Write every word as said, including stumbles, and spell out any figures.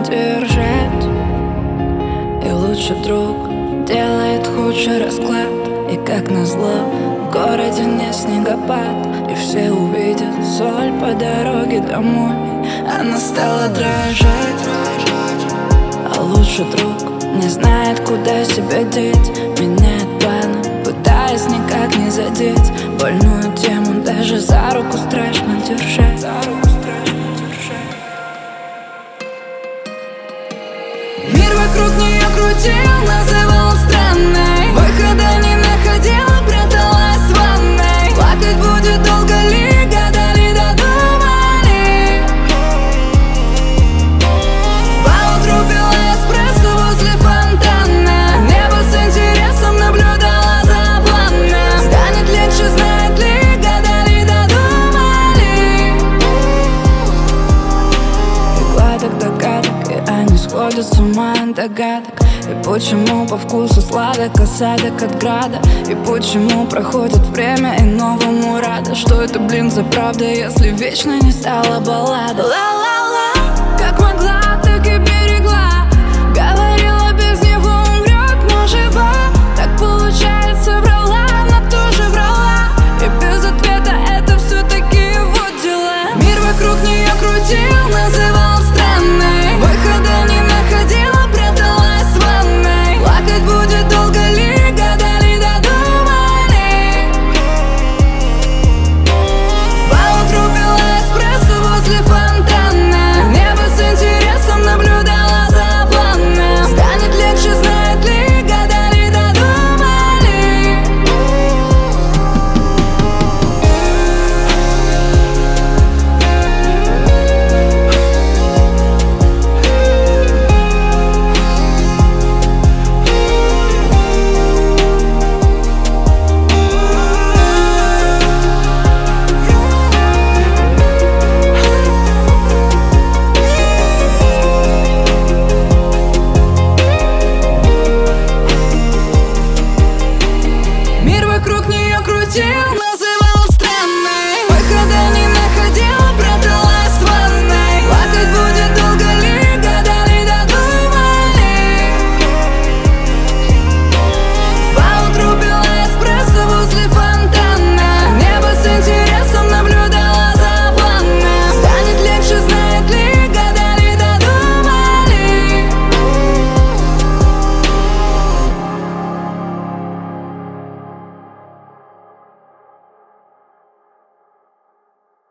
удержать. И лучший друг делает худший расклад. И как назло, в городе не снегопад, и все увидят соль по дороге домой. Она стала дрожать, а лучший друг не знает, куда себя деть. Меняет планы, пытаясь никак не задеть больную тему. Даже за руку страшно держать, за руку страшно держать. Мир вокруг нее крутил, называл странной, выхода не находила, пряталась в ванной. Плакать будет долго ли, гадали, додумали. Поутру пила эспрессо возле фонтана, небо с интересом наблюдала за планом. Станет легче, знает ли, гадали, додумали. И гладок догадок, и они сходят с ума от догадок. И почему по вкусу сладок осадок от града? И почему проходит время и новому рада? Что это, блин, за правда, если вечно не стала баллада?